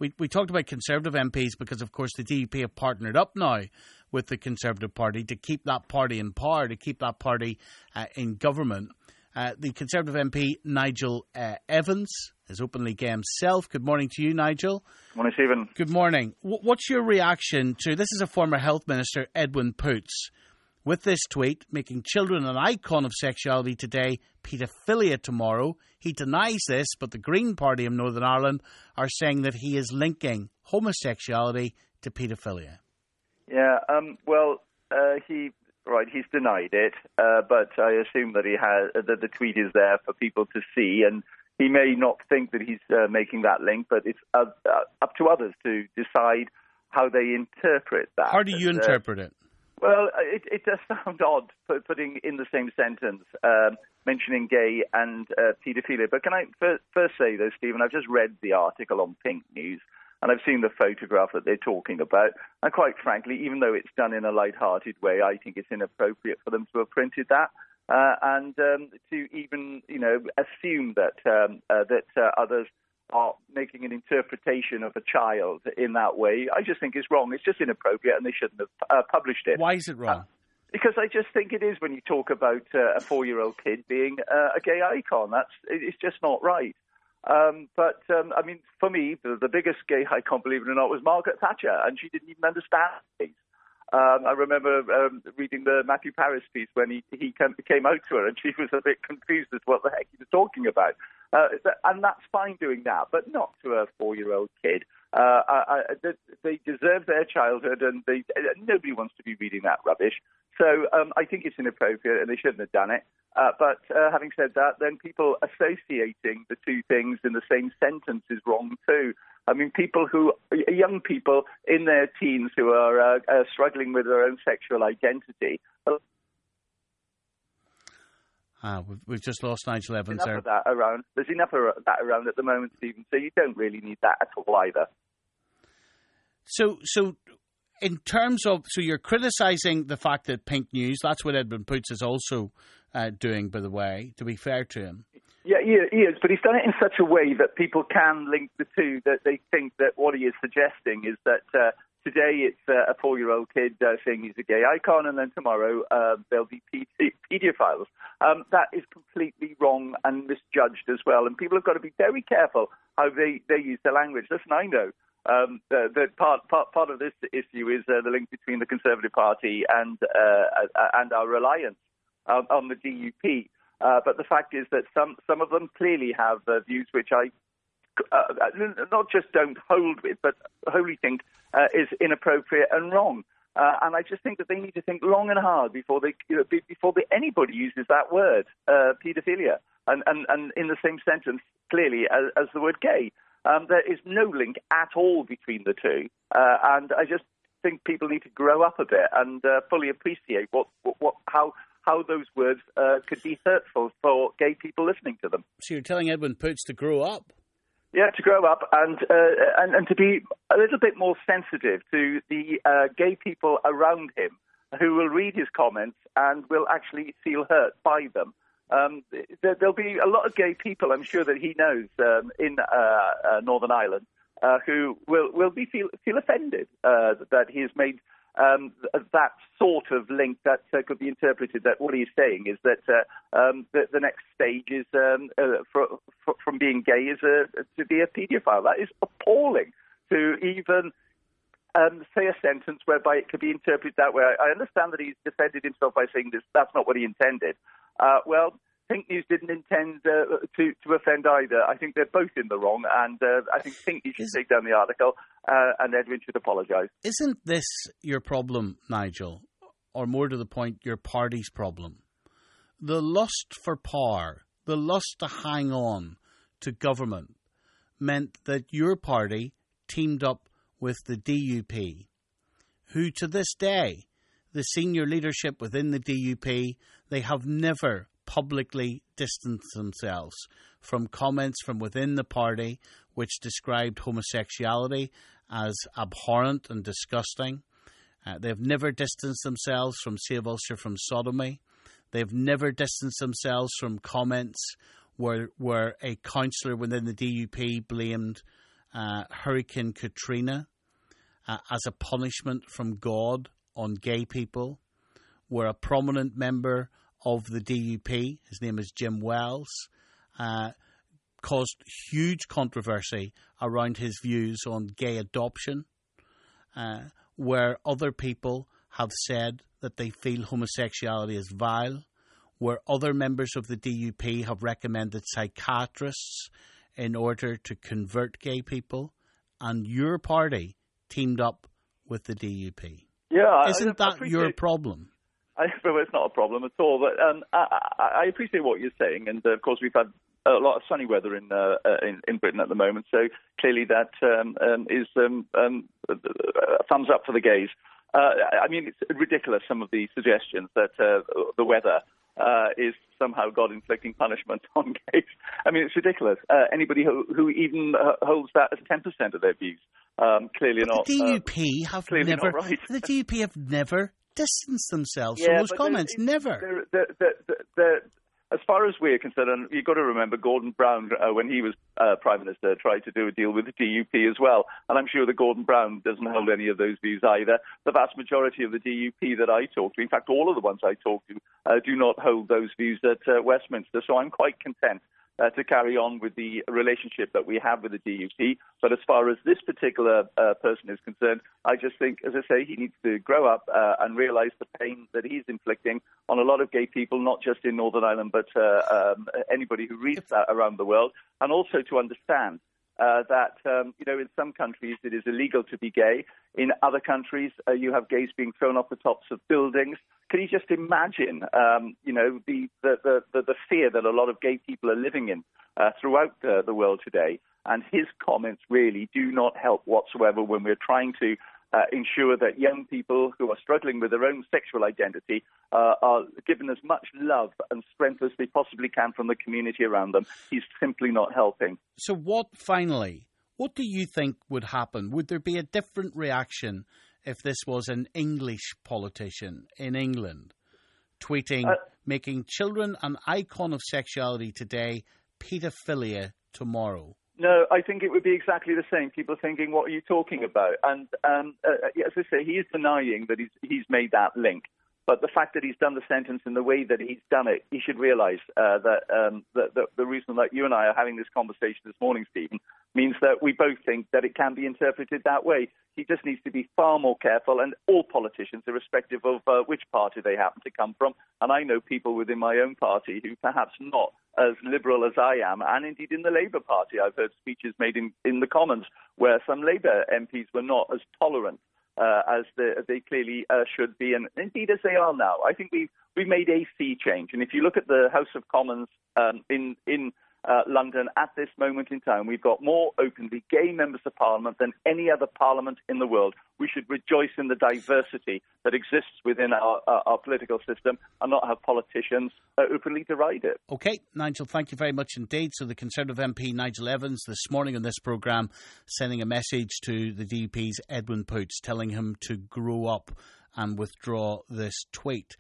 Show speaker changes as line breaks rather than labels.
we talked about Conservative MPs because, of course, the DUP have partnered up now with the Conservative Party to keep that party in power, to keep that party in government. The Conservative MP, Nigel Evans, is openly gay himself. Good morning to you, Nigel.
Morning, Stephen.
Good morning. What's your reaction to, this is a former Health Minister, Edwin Poots, with this tweet, making children an icon of sexuality today, paedophilia tomorrow. He denies this, but the Green Party of Northern Ireland are saying that he is linking homosexuality to paedophilia.
Yeah, he's denied it, but I assume that that the tweet is there for people to see, and he may not think that he's making that link, but it's up to others to decide how they interpret that.
How do you interpret it?
Well, it does sound odd putting in the same sentence mentioning gay and paedophilia. But can I first say, though, Stephen, I've just read the article on Pink News, and I've seen the photograph that they're talking about. And quite frankly, even though it's done in a light-hearted way, I think it's inappropriate for them to have printed that and to even, assume that others are making an interpretation of a child in that way. I just think it's wrong. It's just inappropriate, and they shouldn't have published it.
Why is it wrong?
Because I just think it is when you talk about a 4-year-old kid being a gay icon. It's just not right. For me, the biggest gay icon, believe it or not, was Margaret Thatcher, and she didn't even understand it. I remember reading the Matthew Paris piece when he came out to her, and she was a bit confused as to what the heck he was talking about. And that's fine doing that, but not to a 4-year-old kid. They deserve their childhood, and nobody wants to be reading that rubbish. So I think it's inappropriate, and they shouldn't have done it. But having said that, then people associating the two things in the same sentence is wrong too. I mean, young people in their teens who are struggling with their own sexual identity.
We've just lost Nigel Evans there.
There's enough of that around at the moment, Stephen, so you don't really need that at all either.
So in terms of, so you're criticising the fact that Pink News, that's what Edwin Poots is also doing, by the way, to be fair to him.
Yeah, he is, but he's done it in such a way that people can link the two, that they think that what he is suggesting is that today it's a 4-year-old kid saying he's a gay icon, and then tomorrow there'll be paedophiles. That is completely wrong and misjudged as well, and people have got to be very careful how they use their language. Listen, I know that part of this issue is the link between the Conservative Party and our reliance on the DUP. But the fact is that some of them clearly have views which I not just don't hold with, but wholly think is inappropriate and wrong. And I just think that they need to think long and hard before anybody uses that word, paedophilia, and in the same sentence clearly as the word gay. There is no link at all between the two, and I just think people need to grow up a bit and fully appreciate how those words could be hurtful for gay people listening to them.
So you're telling Edwin Poots to grow up?
Yeah, to grow up and to be a little bit more sensitive to the gay people around him who will read his comments and will actually feel hurt by them. There'll be a lot of gay people, I'm sure, that he knows in Northern Ireland who will feel offended that he has made that sort of link that could be interpreted that what he's saying is that the next stage is from being gay is to be a paedophile. That is appalling to even say a sentence whereby it could be interpreted that way. I understand that he's defended himself by saying that's not what he intended. Well, Pink News didn't intend to offend either. I think they're both in the wrong, and I think Pink News should take down the article, and Edwin should apologise.
Isn't this your problem, Nigel, or more to the point, your party's problem? The lust for power, the lust to hang on to government, meant that your party teamed up with the DUP, who to this day, the senior leadership within the DUP, they have never publicly distanced themselves from comments from within the party which described homosexuality as abhorrent and disgusting. They've never distanced themselves from Save Ulster from sodomy. They've never distanced themselves from comments where a councillor within the DUP blamed Hurricane Katrina as a punishment from God on gay people, where a prominent member of the DUP, his name is Jim Wells, caused huge controversy around his views on gay adoption, where other people have said that they feel homosexuality is vile, where other members of the DUP have recommended psychiatrists in order to convert gay people, and your party teamed up with the DUP.
Yeah,
Isn't that your problem?
Well, it's not a problem at all. But I appreciate what you're saying, and of course we've had a lot of sunny weather in Britain at the moment. So clearly that is thumbs up for the gays. I mean, it's ridiculous, some of the suggestions that the weather is somehow God inflicting punishment on gays. I mean, it's ridiculous. Anybody who even holds that as 10% of their views, clearly not.
The DUP have never.
Right.
The DUP have never distanced themselves from those comments. Never.
As far as we're concerned, and you've got to remember, Gordon Brown, when he was Prime Minister, tried to do a deal with the DUP as well. And I'm sure that Gordon Brown doesn't hold any of those views either. The vast majority of the DUP that I talk to, in fact, all of the ones I talk to, do not hold those views at Westminster. So I'm quite content to carry on with the relationship that we have with the DUP. But as far as this particular person is concerned, I just think, as I say, he needs to grow up and realise the pain that he's inflicting on a lot of gay people, not just in Northern Ireland, but anybody who reads that around the world, and also to understand that, in some countries it is illegal to be gay. In other countries, you have gays being thrown off the tops of buildings. Can you just imagine, the fear that a lot of gay people are living in throughout the world today? And his comments really do not help whatsoever when we're trying to ensure that young people who are struggling with their own sexual identity are given as much love and strength as they possibly can from the community around them. He's simply not helping.
So what do you think would happen? Would there be a different reaction if this was an English politician in England tweeting, making children an icon of sexuality today, paedophilia tomorrow?
No, I think it would be exactly the same. People thinking, what are you talking about? And as I say, he is denying that he's made that link. But the fact that he's done the sentence in the way that he's done it, he should realise that the reason that you and I are having this conversation this morning, Stephen, means that we both think that it can be interpreted that way. He just needs to be far more careful, and all politicians, irrespective of which party they happen to come from. And I know people within my own party who perhaps not as liberal as I am, and indeed in the Labour Party. I've heard speeches made in the Commons where some Labour MPs were not as tolerant as they clearly should be, and indeed as they are now. I think we've made a sea change. And if you look at the House of Commons in London at this moment in time, we've got more openly gay members of Parliament than any other Parliament in the world. We should rejoice in the diversity that exists within our political system and not have politicians openly deride it.
OK, Nigel, thank you very much indeed. So the Conservative MP Nigel Evans this morning on this programme sending a message to the DUP's Edwin Poots telling him to grow up and withdraw this tweet.